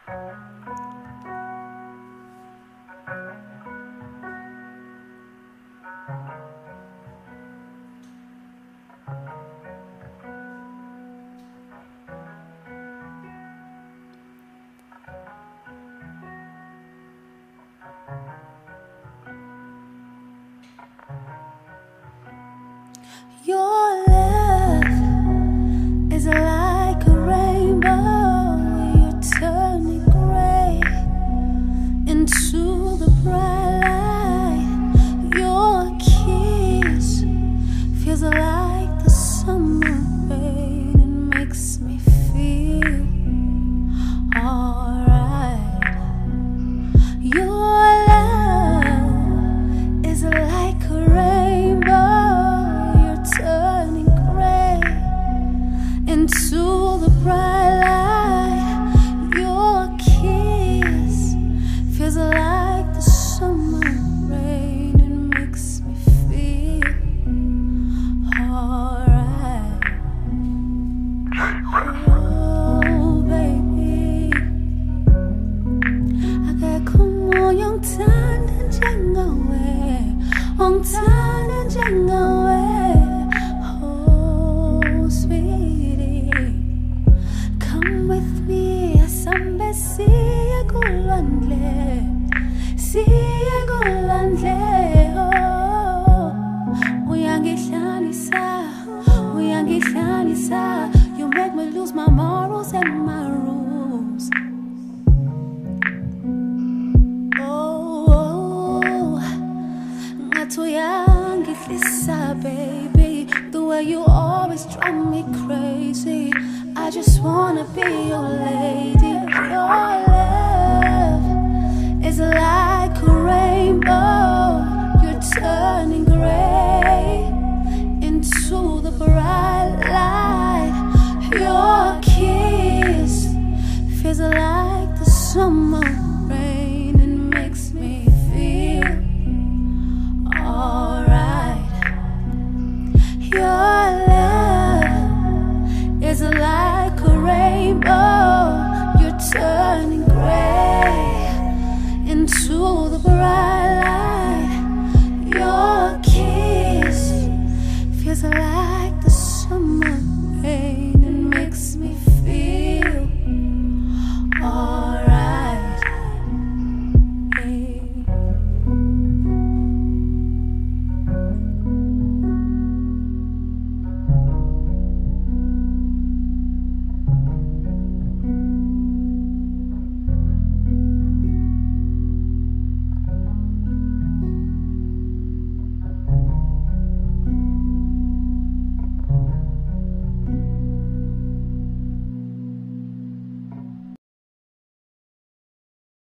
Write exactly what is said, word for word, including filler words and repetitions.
Your love is like a rainbow. You're turning gray into the bright light. Your kiss feels like the summer rain. It makes me feel alright. Your love is like a rainbow, turning gray into the bright light. Your kiss feels like the summer rain. It makes me feel alright. Oh baby, 아가고 영탄한 장가왜 엉탄한 장가왜 siya gulandle, siya gulandle. Oh, uyangihlanisa, uyangihlanisa. You make me lose my morals and my rules. Oh, oh, ngathi uyangihlisa, baby. The way you always drive me crazy. I just wanna be your lady. Your love is like a rainbow. You're turning gray into the bright light. Your kiss feels like the summer rain. It makes me feel alright. Your love is like a rainbow.